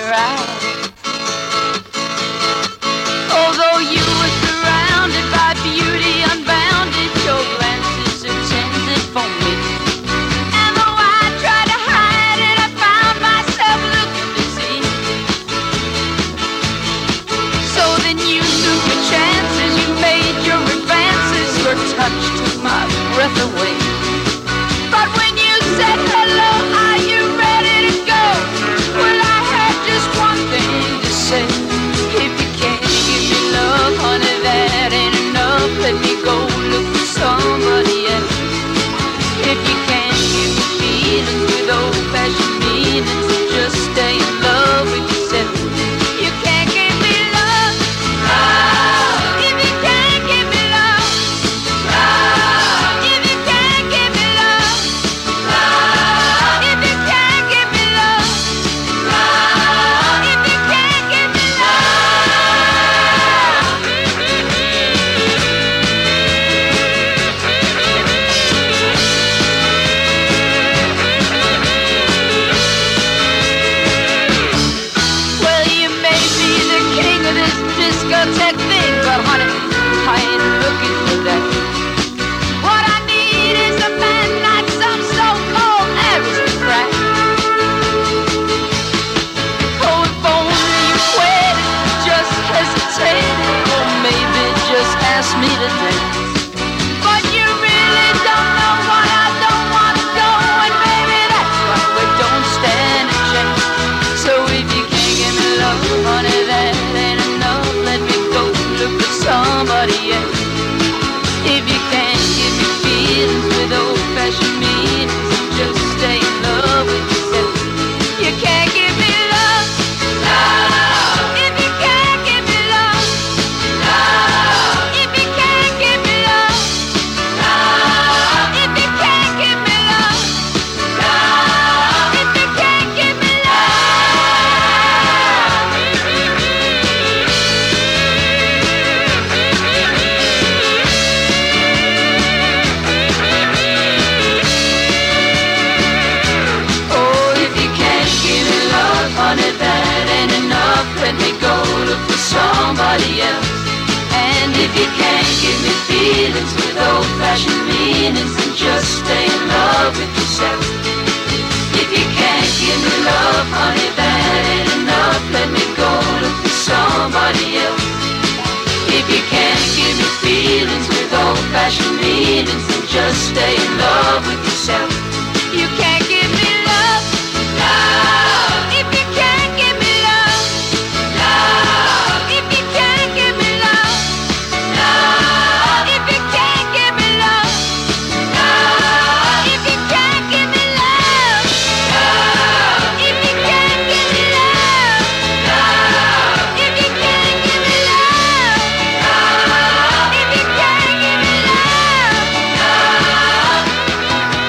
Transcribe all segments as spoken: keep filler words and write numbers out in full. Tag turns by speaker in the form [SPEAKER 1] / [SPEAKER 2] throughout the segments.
[SPEAKER 1] right. Although you were surrounded by beauty unbounded, your glances intended for me. And though I tried to hide it, I found myself looking to see. So then you took your chances, you made your advances, your touch took my breath away. But when you said hello, are you ready to go? Well, I had just one thing to say. If you can't give me love, honey, that ain't enough. Let me go look for somebody else. If you can't give me feelings with old-fashioned meanings, just stay in love with yourself. You can't give me love, love. If you can't give me love, love. If you can't give me love, love. If you can't give me love, love. If you can't give me well, you may be the king of this discotheque thing, but honey, I ain't looking for that. What I need is a man, not some so-called aristocrat. Oh, if only you waited, just hesitated, or maybe just asked me to dance. But you really don't know what I don't want to go, and baby, that's why we don't stand a chance. So if you can't give me love, honey, that ain't enough. Let me go look for somebody else. If you can't give me feelings with old-fashioned meanings, just stay in love with yourself. You can't give me love, love. If you can't give me love, love. If you can't give me love, love. If you can't give me love, love. If you can't give me oh, if you can't give me love, honey, that ain't enough. Let me go look for somebody else. And if you can't give me feelings with old-fashioned meanings, then just stay in love with yourself. If you can't give me love, honey, that ain't enough. Let me go look for somebody else. If you can't give me feelings with old-fashioned meanings, then just stay in love with yourself. You can't give me love, love. If you can't give me love, love. If you can't give me love, love. If you can't give me love, love. If you can't give me love, love. If you can't give me love, love. If you can't give me love, love. If you can't give me love, love.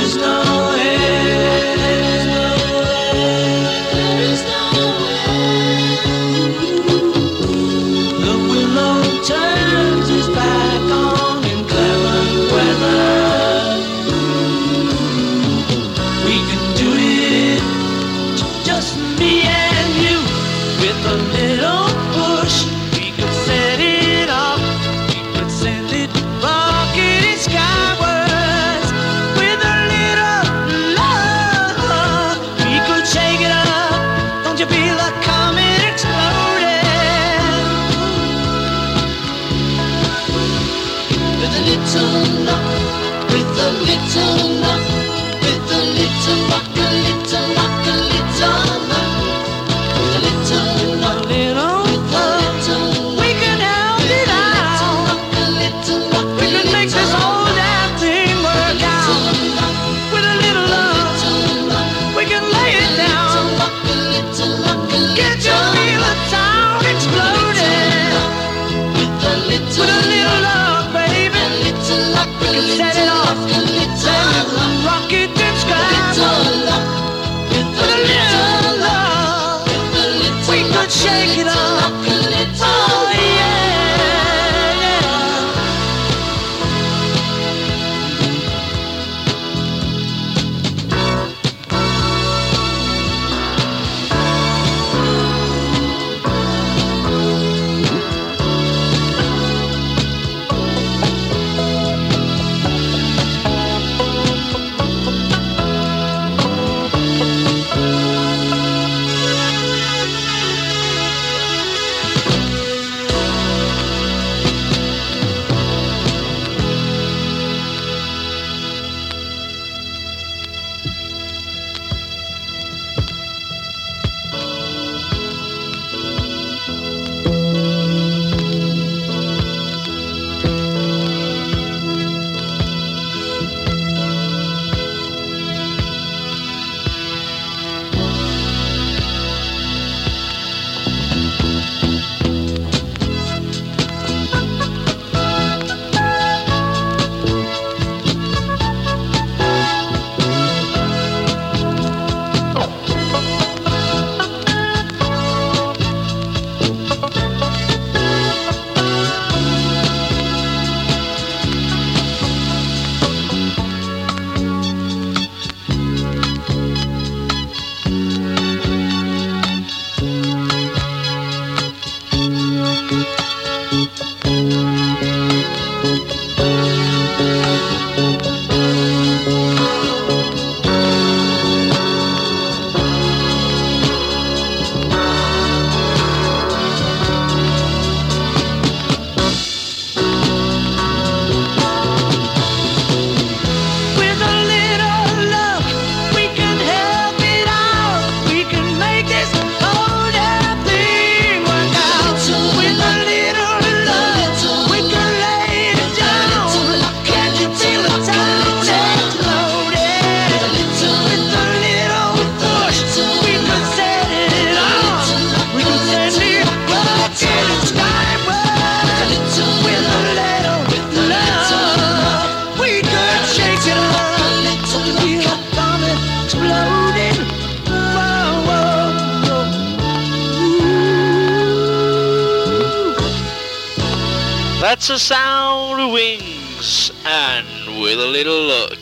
[SPEAKER 2] That's the sound of Wings, and with a little luck.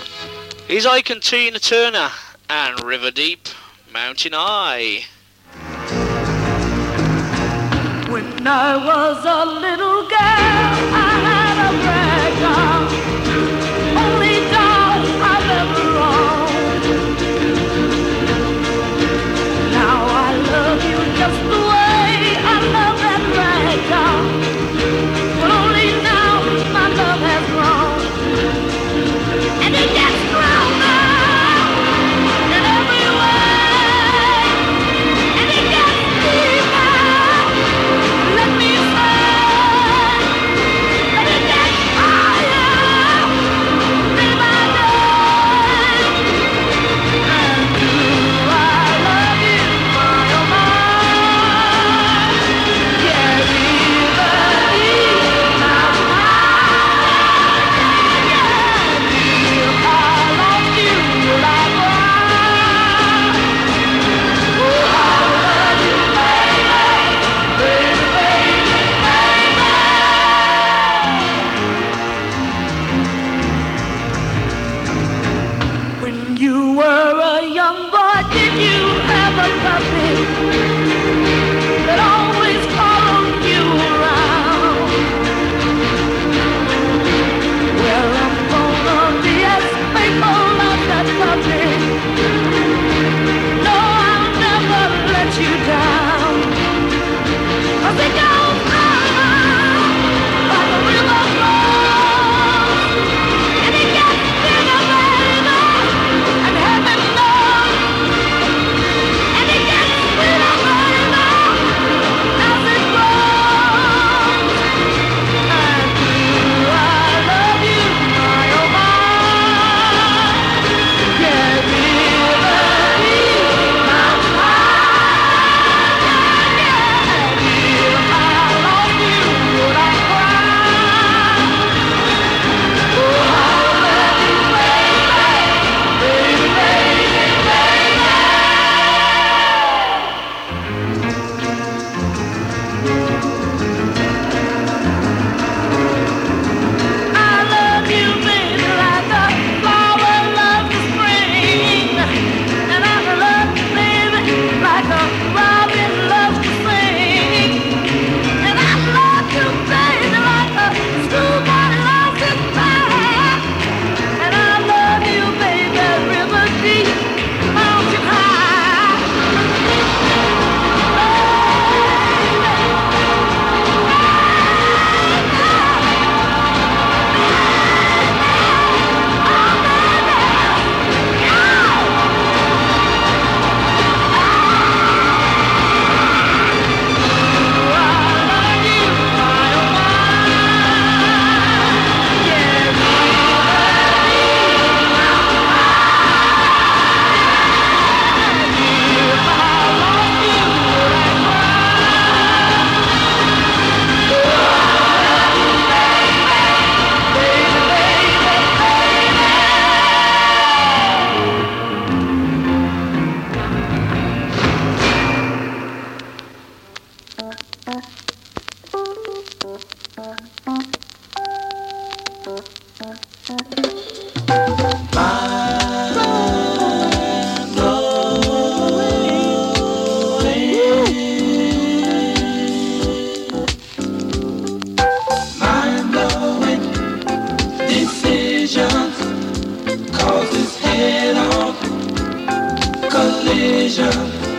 [SPEAKER 2] Here's Ike and Tina Turner and River Deep, Mountain High.
[SPEAKER 3] When I was a little girl, I had a rag doll, only doll I've ever owned. Now I love you just the way I love that rag doll. But only now my love has grown, and it gets stronger in every way, and it gets deeper. Let me say, you were a young boy, did you have a puppy that always followed you around? Well, I'm gonna be as faithful as that puppy. No, I'll never let you down. 'Cause it goes on like a river flows, and it gets bigger, baby, and heaven knows, and it gets sweeter, baby, as it grows. And do I love you, my oh my? Yeah, really, my heart. Yeah, if I lost you, would I cry? Oh, I love you, baby, baby, baby, baby. I love you, baby, like a flower loves the spring. And I love you, baby, like a robin loves to sing. And I love you, baby, like a schoolboy loves his band. And I love you, baby, river deep, mountain high.
[SPEAKER 4] Mind-blowing decisions causes head-on collision.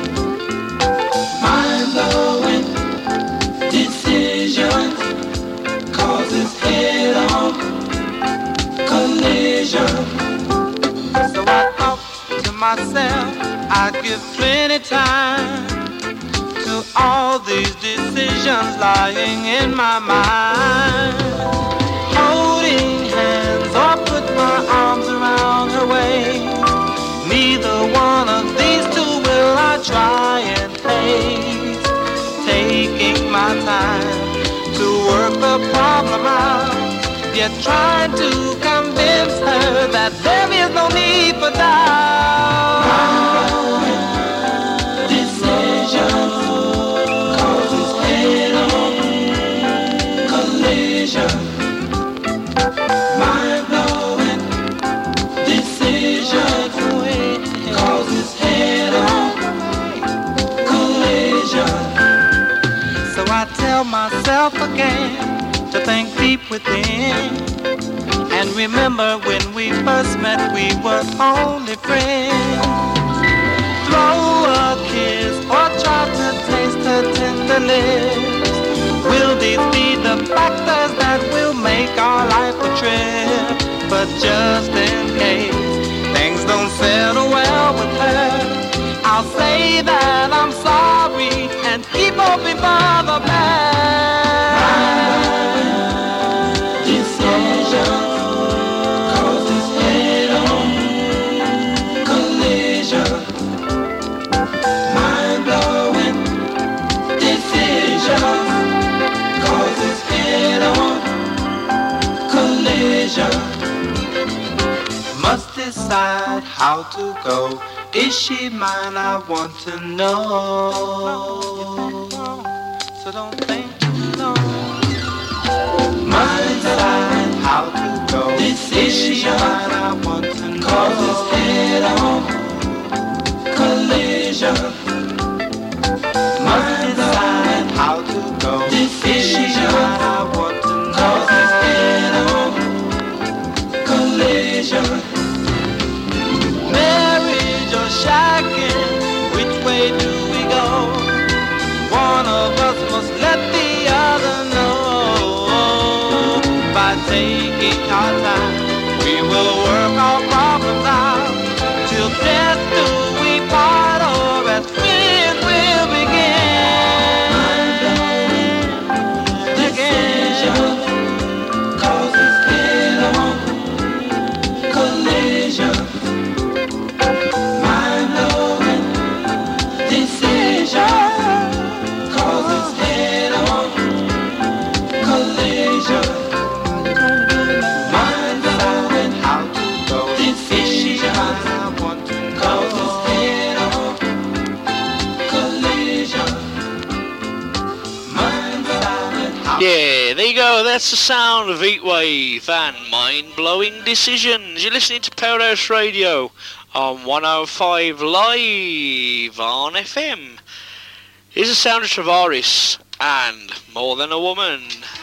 [SPEAKER 4] Mind-blowing decisions causes head-on collision. So I thought to myself, I'd give plenty time to all these decisions lying in my mind. Holding hands or put my arms around her waist. Neither one of these two will I try and taste. Taking my time to work the problem out, yet trying to convince her that there is no need for doubt. Decision causes head-on collision. Mind-blowing decision causes head-on collision. So I tell myself again to think deep within, and remember when we first met we were only friends. Throw a kiss or try to taste her tender lips. Will these be the factors that will make our life a trip? But just in case things don't settle well with her, I'll say that I'm sorry and keep hoping for the best. Decision causes head-on collision. Mind-blowing decision causes head-on collision. Must decide how to go. Is she mine? I want to know. So don't think too long. Must decide how to go. Is she mine? I want to know. 'Cause it's head-on collision. Must decide how to go. Decision. I want to know this head-on collision. Marriage or shacking, which way do we go? One of us must let the other know. By taking our time, we will work our problems out. Till death do we part, or as friends we'll begin. Decision causes head-on collision. Mind-blowing decision causes head-on collision. Mind-blowing how to go. Decision I want to causes head-on collision. Mind-blowing how.
[SPEAKER 2] Yeah, there you go. That's the sound of Heatwave and mind-blowing decisions. You're listening to Powerhouse Radio on one oh five Live on F M. Here's the sound of Travaris and More Than a Woman.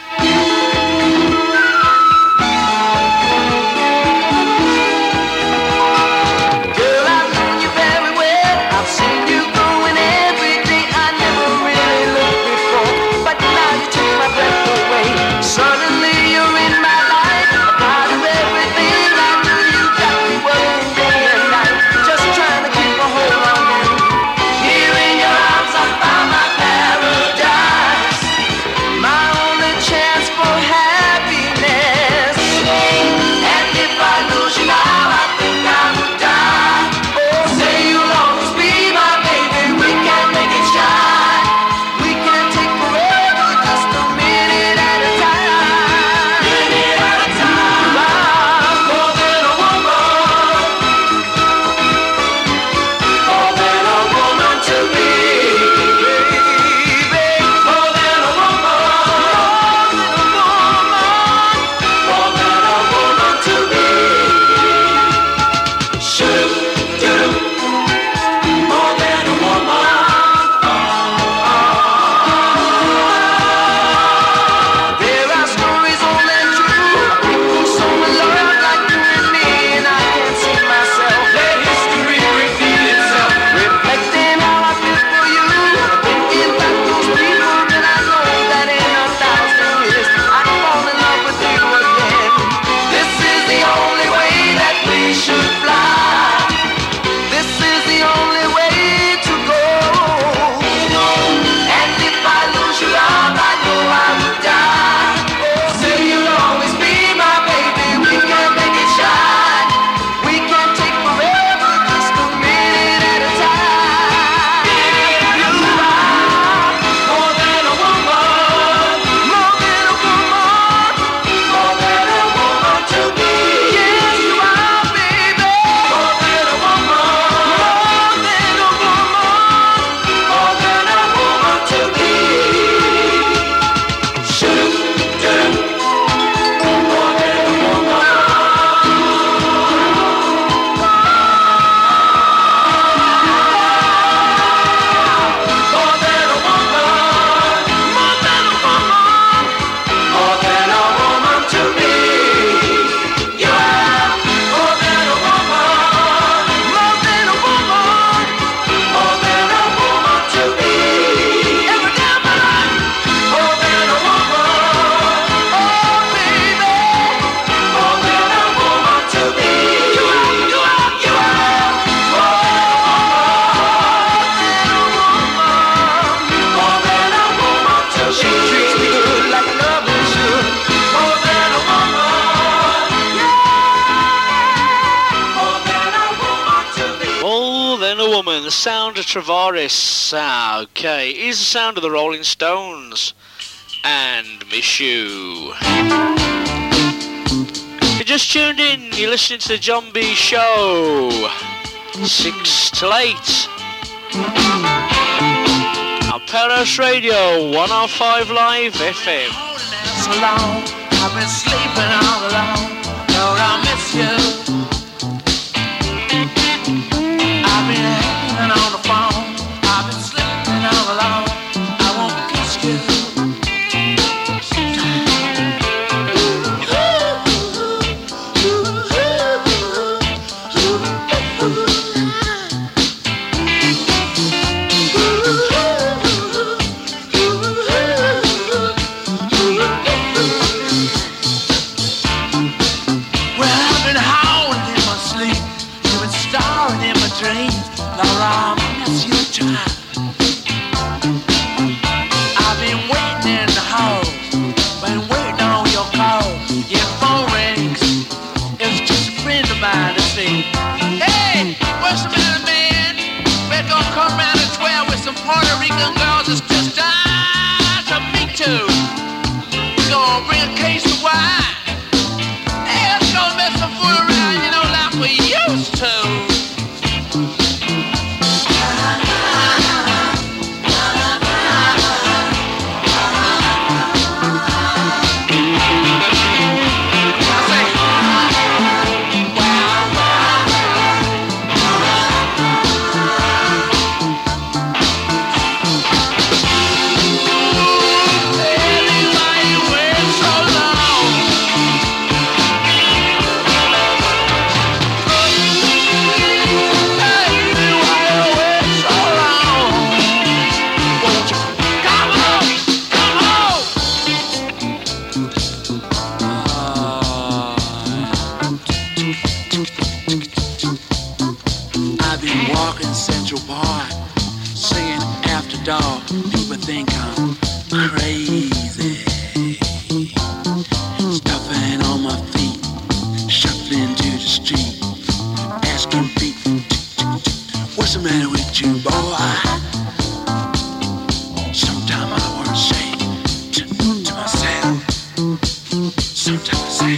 [SPEAKER 3] Girl, I've known you very well. I've seen you growing every day. I never really looked before, but now you take my breath away. Suddenly you're in my life, a part of everything I do. You got me working day and night, just trying to keep a hold on you. Here in your arms I found my paradise, my only chance for happiness. And if I lose you now, I think I would die. Oh, say you'll always be my baby. We can make it shine. We can take forever, just a minute at a time. Minute at a time. I'm more than a woman. More than a woman to me. Baby, more than a woman. More than a woman to me. Shoot, do, more than a woman. There are stories old and true, people so in love like you and me, and I can't see myself. Let history reveal itself, reflecting how I feel for you. Thinking back those people, and I know that in a thousand years I'd fall in love with you again. This is the only way that we should fly. This is the only way to go. And if I lose you, love, I know I would die. Oh, say you'll always be my baby. We can make it shine. We can take forever, just a minute at a time. You are more than a woman. More than a woman. More than a woman to me. Yes, you are, baby. More than a woman. More than a woman. More than a woman to me. Shoot, do, more than a woman. More than a woman. More than a woman. More than a woman to me. You are more than a woman. More than a woman. More than a woman to me. Every day of my life. More than a woman. Oh, baby. More than a woman to me. You are, you are, you are. More than a woman. More than a woman to me. She treats me good like a lover should. More than a woman. Yeah. More than a woman to me.
[SPEAKER 2] More Than a Woman, the sound of Travaris. Ah, okay, here's the sound of the Rolling Stones and Miss You. If you just tuned in, you're listening to the John B Show, six till eight on Powerhouse Radio, one oh five Live F M.
[SPEAKER 3] So long, I've been sleeping all alone. Lord, I miss you.
[SPEAKER 5] Puerto Rican girls is just died to me too. We gonna bring a case of wine. Hey, let's go mess some fool around, you know, like we used to. Dog, people think I'm crazy. Stuffing on my feet, shuffling to the street, asking people, what's the matter with you, boy? Sometimes I want to say to, to myself, sometimes I say,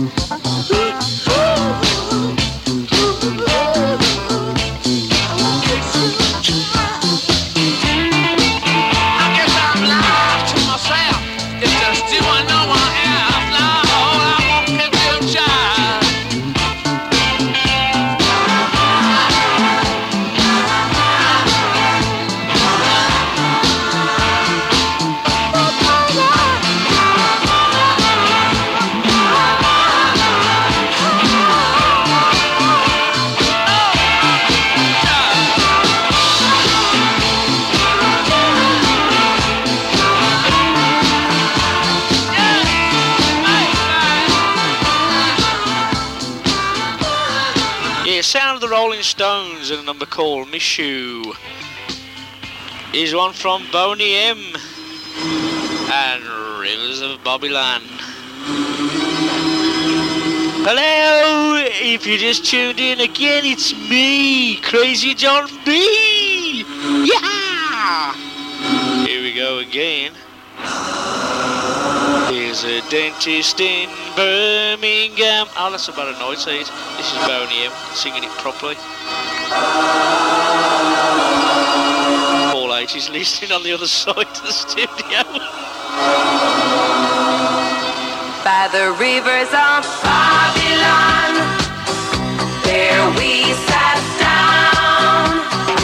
[SPEAKER 2] Sound of the Rolling Stones and a number called Miss You. Here's one from Boney M and Rivers of Bobbyland. Hello, if you just tuned in again, it's me, Crazy John B. Yeah! Here we go again. Here's a dentist in Birmingham. Oh, that's about a noise. This is Boney M singing it properly. Paul H is listening on the other side of the studio.
[SPEAKER 6] By the rivers of Babylon, there we sat down.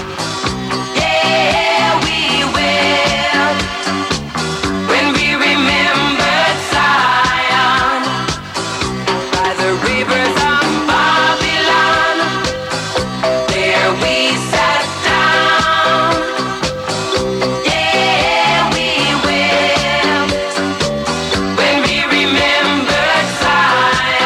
[SPEAKER 6] Yeah, we will. When we remembered Zion. By the rivers of Babylon, there we sat down. Yeah, we will. When we remembered Zion.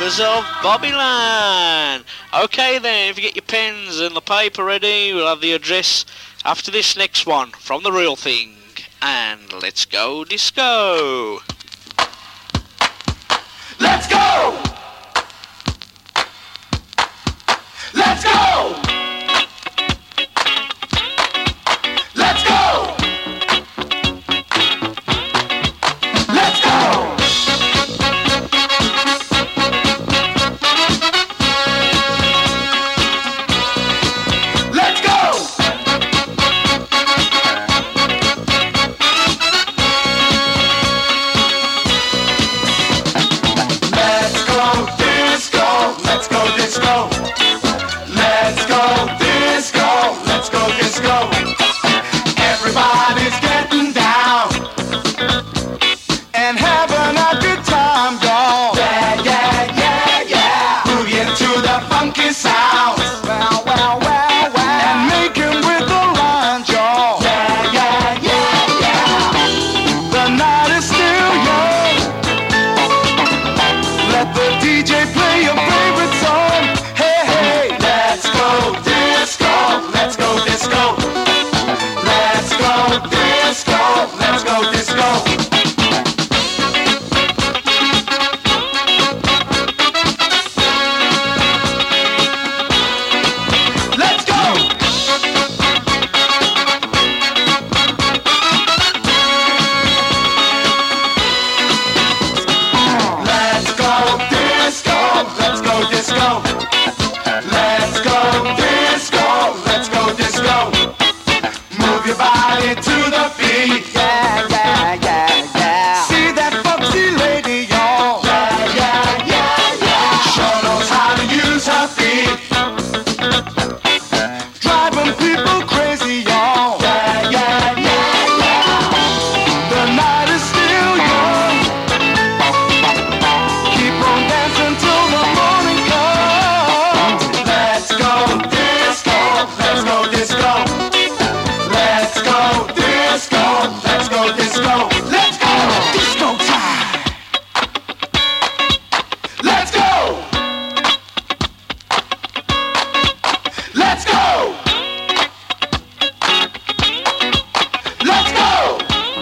[SPEAKER 2] Rivers of Bobbyland. Okay then, if you get your pens and the paper ready, we'll have the address after this next one from The Real Thing. And let's go disco.
[SPEAKER 7] Let's go! Let's go! Let's go! Let's go! Let's go! Let's go disco, let's go disco. Let's go disco, let's go disco. Everybody's getting down and having a good time, y'all. Yeah, yeah, yeah, yeah. Moving to the funky sound. Wow, wow, wow, wow. And making with the lines, y'all. Yeah, yeah, yeah, yeah. The night is still young. Let the D J play your favorite song. Hey, hey. Let's go disco, let's go disco. Let's go disco, let's go disco. Let's go! Let's go disco, let's go disco. Let's go disco, let's go disco. Move your body to the beat. Yeah, yeah, yeah, yeah. See that foxy lady, y'all. Yeah, yeah, yeah, yeah. Sure knows how to use her feet. Driving people crazy, y'all. Yeah, yeah, yeah, yeah. The night is still young. Keep on dancing till the morning comes. Let's go disco, let's go disco. Let's go disco, let's go disco. Let's go disco time. Let's go. Let's go. Let's go.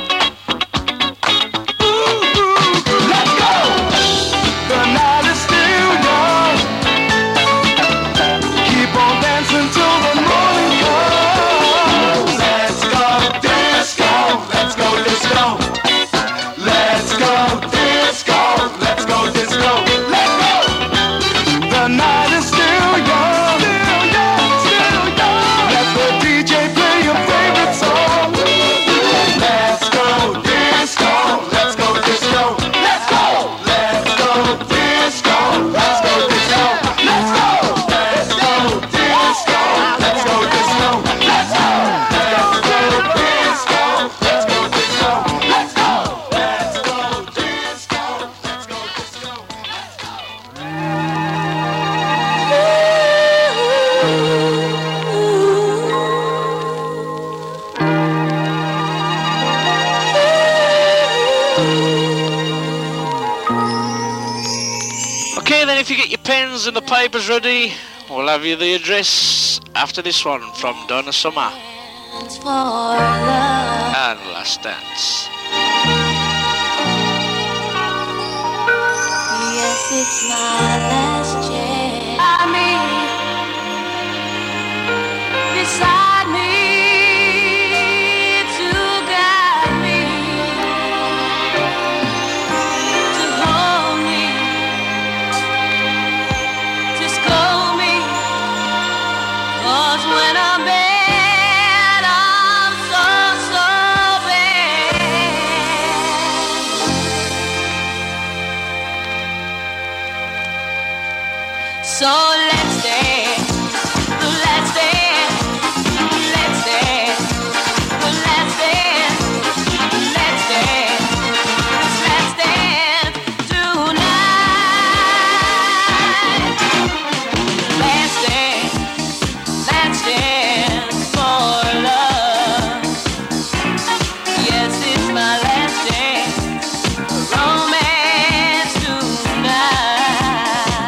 [SPEAKER 7] Ooh, ooh, ooh. Let's go. The night is still young. Keep on dancing till the morning comes. Let's go disco, let's go disco. Let's go disco, let's go disco. Let's go. The night is still young, still young, still young. Let the D J play your favorite song. Let's go disco, let's go disco. Let's go. Let's go disco, let's go disco. Let's go. Let's go disco, let's go disco. Let's go. Let's go disco, let's go disco. Let's go. Let's go disco, let's go disco. Let's go.
[SPEAKER 2] Okay then, if you get your pens and the papers ready, we'll have you the address after this one from Donna Summer
[SPEAKER 3] For love.
[SPEAKER 2] and Last Dance.
[SPEAKER 3] Yes, it's my last chance. I mean, beside me to guide me, to hold me, to scold me. 'Cause when I'm bad, I'm so, so bad. So let's dance, let's dance, let's dance, let's dance, let's dance, let's dance tonight. Let's dance, let's dance for love. Yes, it's my last dance, romance tonight.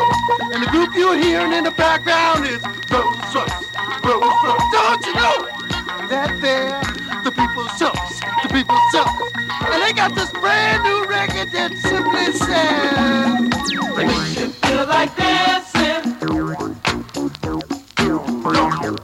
[SPEAKER 7] And the group you're hearing in the background is Rolls Royce, Rolls Royce. Don't you know that they're the people's choice, the people's choice. And they got this brand new record that simply says, makes you feel like dancing. Feel good.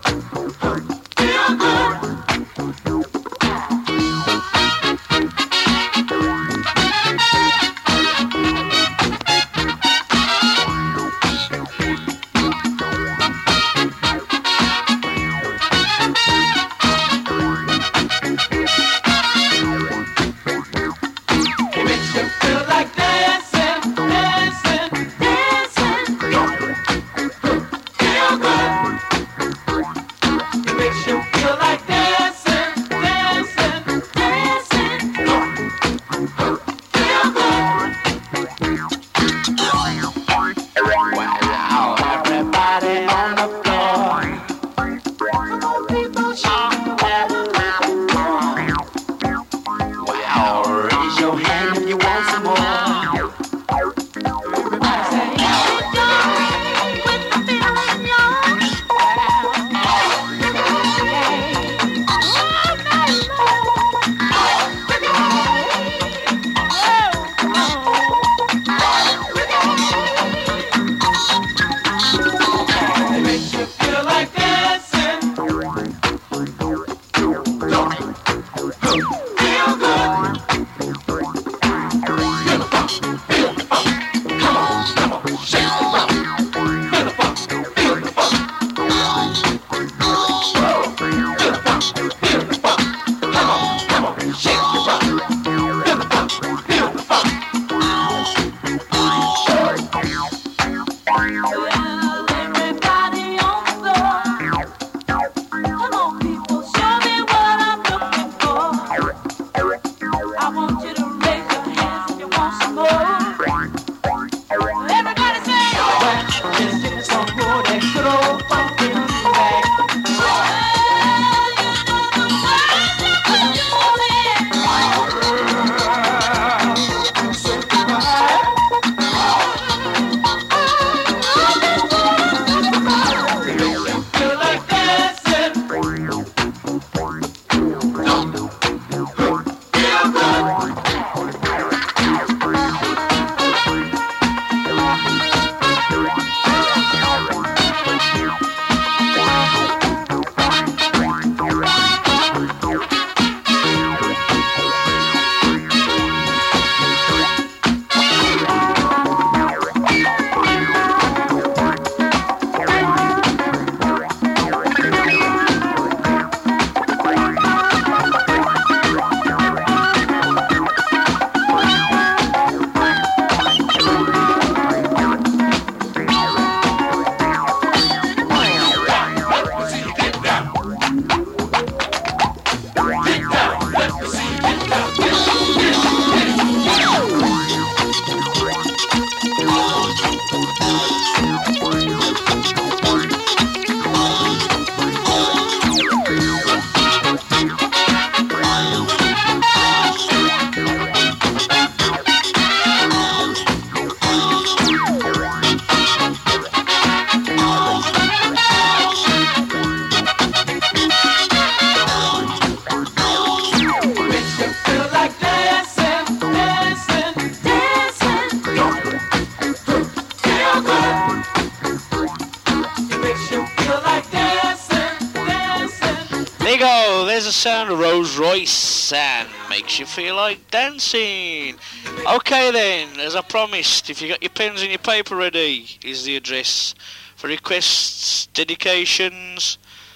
[SPEAKER 2] Sound of Rolls Royce and makes you feel like dancing. Okay then, as I promised, if you got your pens and your paper ready, is the address for requests, dedications,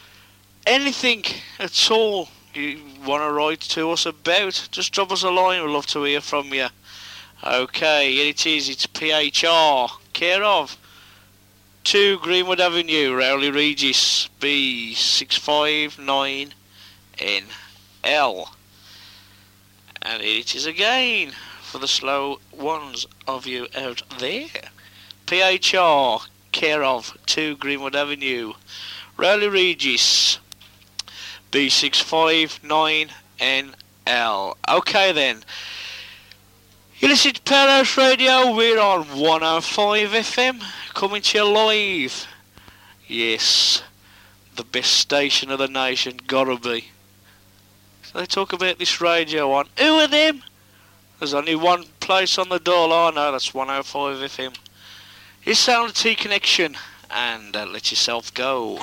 [SPEAKER 2] anything at all you want to write to us about. Just drop us a line, we'd love to hear from you. Okay, here it is, it's P H R, care of two Greenwood Avenue, Rowley Regis, B six five nine N L. And here it is again for the slow ones of you out there. P H R, care of two Greenwood Avenue, Rowley Regis, B six five nine N L. Okay then, you listen to Powerhouse Radio, we're on one oh five F M, coming to you live. Yes, the best station of the nation, gotta be. So they talk about this radio on. Who are them? There's only one place on the dial I know, that's one oh five F M. It's Sound T Connection, and uh, let yourself go.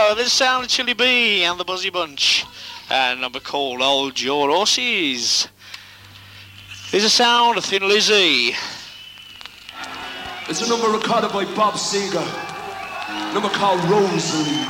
[SPEAKER 2] go. This is Sound of Chili Bee and the Buzzy Bunch. And number called Hold Your Horses. This is a sound of Thin Lizzy.
[SPEAKER 8] It's a number recorded by Bob Seger. Number called Rosalie.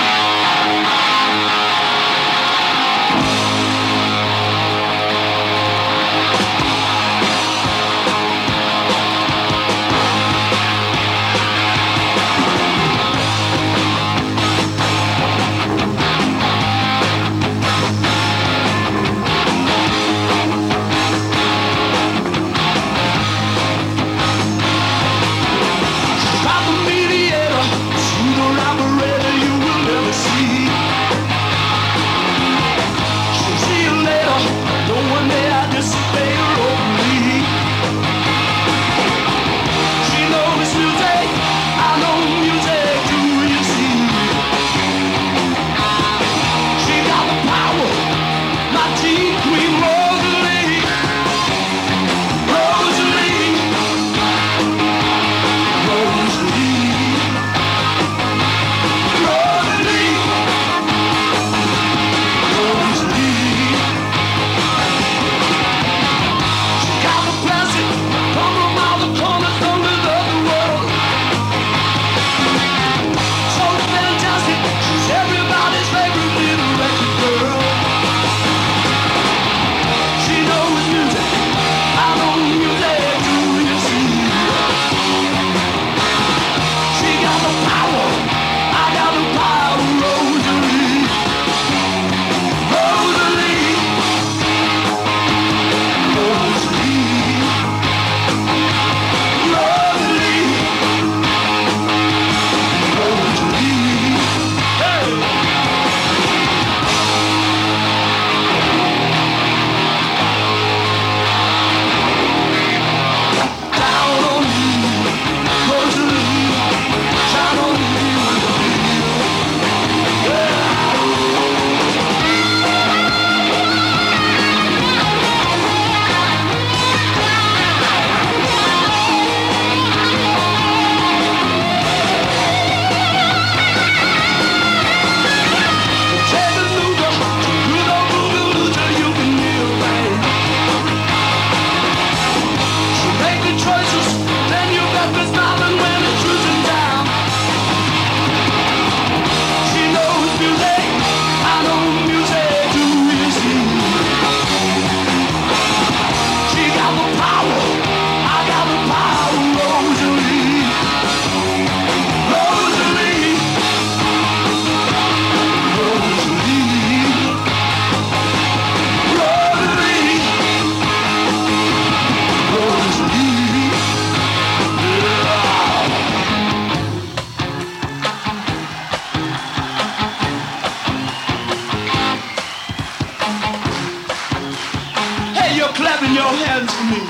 [SPEAKER 8] Clapping your hands for me.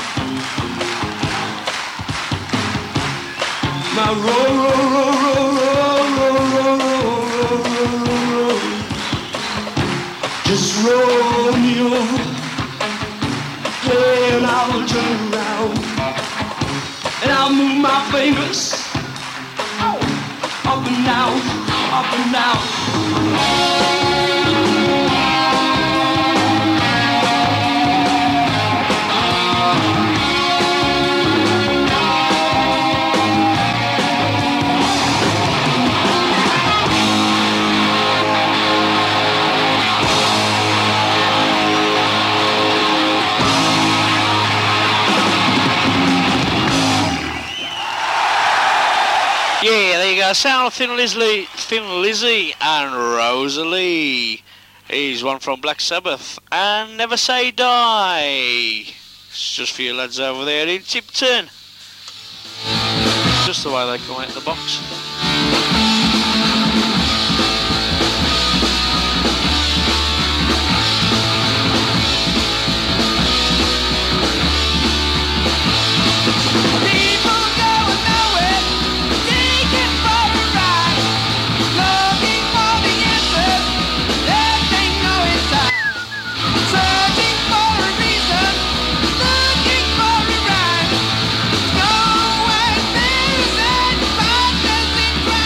[SPEAKER 8] Now roll, roll, roll, roll, roll, roll, roll, roll, roll, roll. Just roll me over, hey, and I'll turn around, and I'll move my fingers up and down, up and down.
[SPEAKER 2] Yeah, there you go. Sound of Thin Lizzy, Thin Lizzy and Rosalie. Here's one from Black Sabbath and Never Say Die. It's just for you lads over there in Tipton. Just the way they come out the box.
[SPEAKER 9] Nowhere there is anybody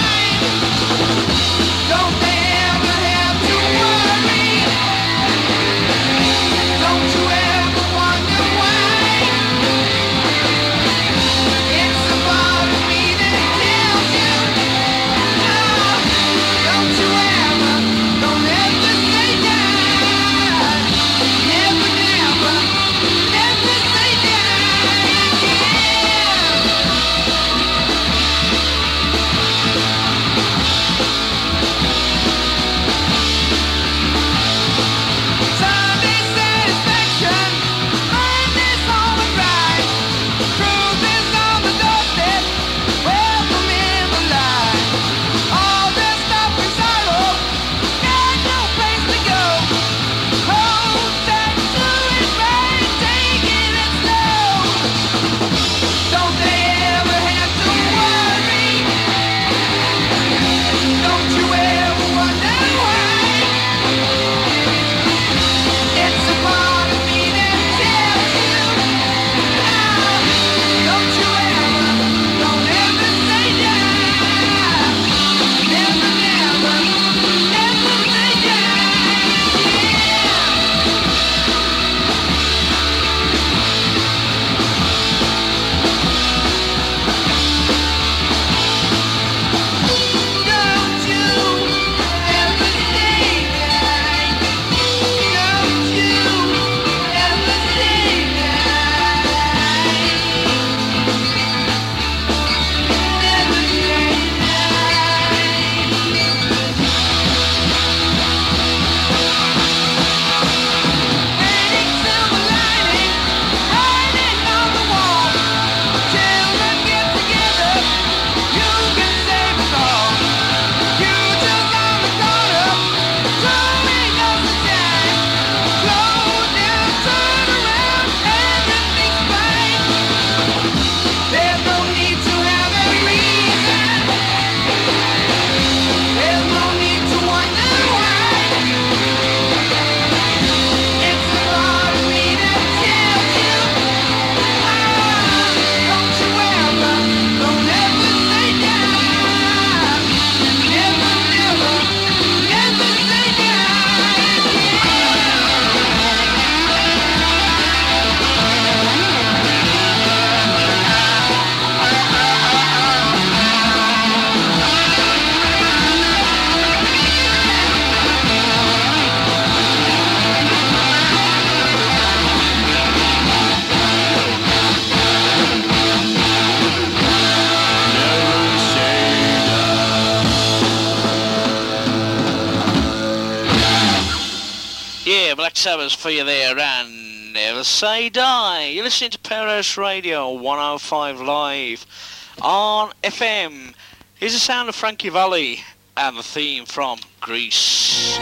[SPEAKER 2] Yeah, Black Sabbath for you there, and Never Say Die. You're listening to Powerhouse Radio one oh five Live on F M. Here's the sound of Frankie Valli and the theme from Grease.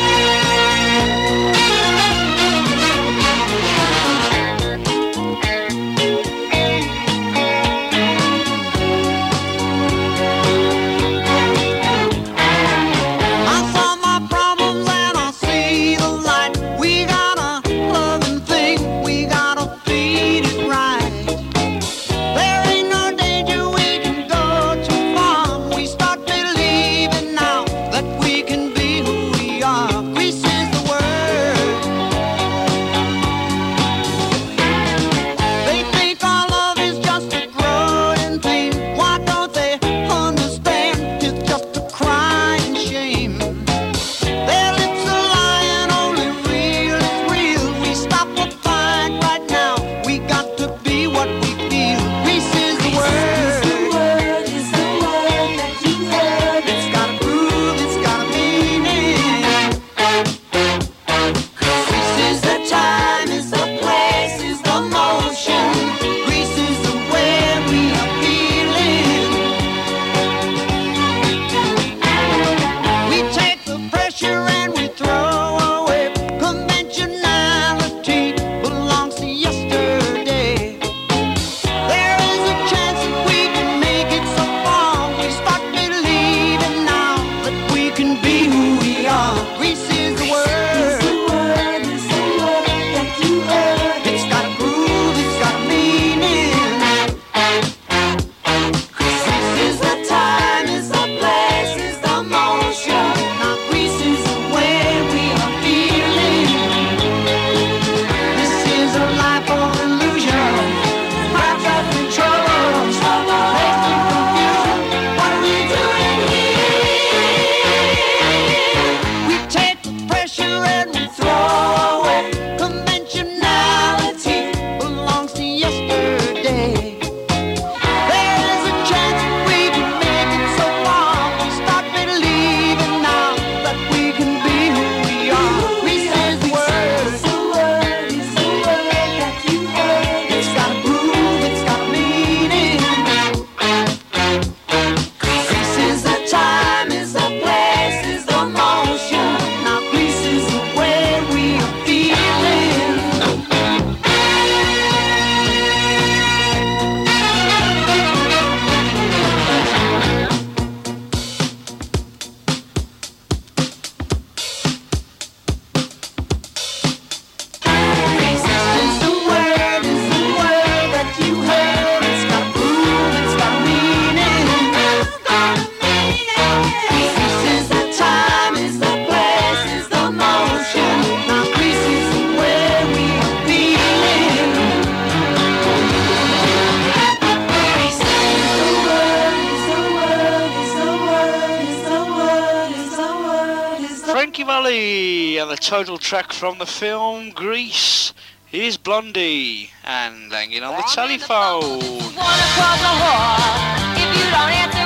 [SPEAKER 2] Total track from the film Grease. Here's Blondie and Hanging on the Telephone.
[SPEAKER 9] Wanna cross the hall if you don't answer